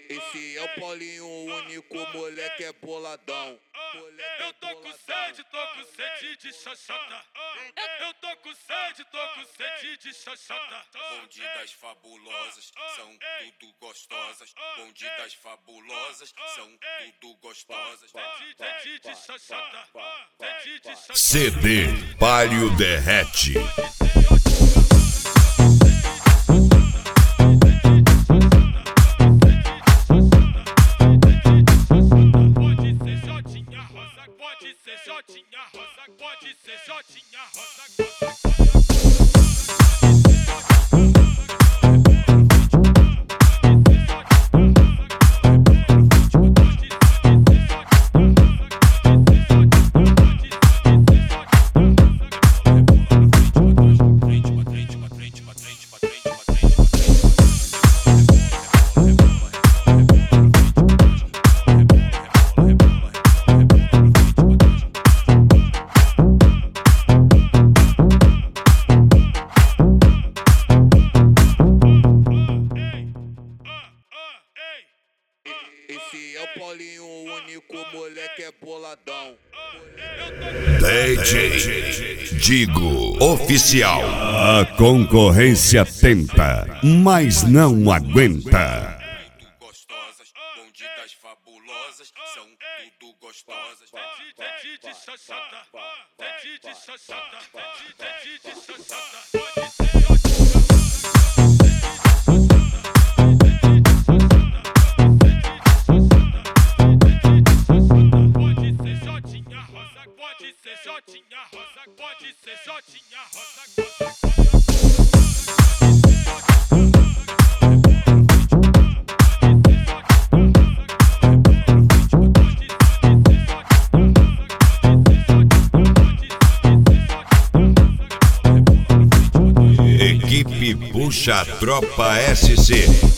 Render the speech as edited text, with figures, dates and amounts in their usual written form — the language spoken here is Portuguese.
Esse é o Paulinho, o único moleque é boladão. Eu tô com sede de xoxota. Eu tô com sede de xoxota. Bonde das fabulosas, são tudo gostosas. Bonde das fabulosas, são tudo gostosas. Sede de xoxota. Sede de xoxota. CD Palio Derrete. Pode ser Jotinha Rosa, pode ser Jotinha Rosa. Esse é o Paulinho, o único moleque é boladão. DJ Digo Oficial. A concorrência tenta, mas não aguenta. Gostosas, bonde das fabulosas, são tudo gostosas. Sede de xoxota. Sede de xoxota. Sede de xoxota. Pode ser Jotinha Rosa, pode ser Jotinha Rosa, pode ser Jotinha Rosa. Equipe Puxa Tropa SC.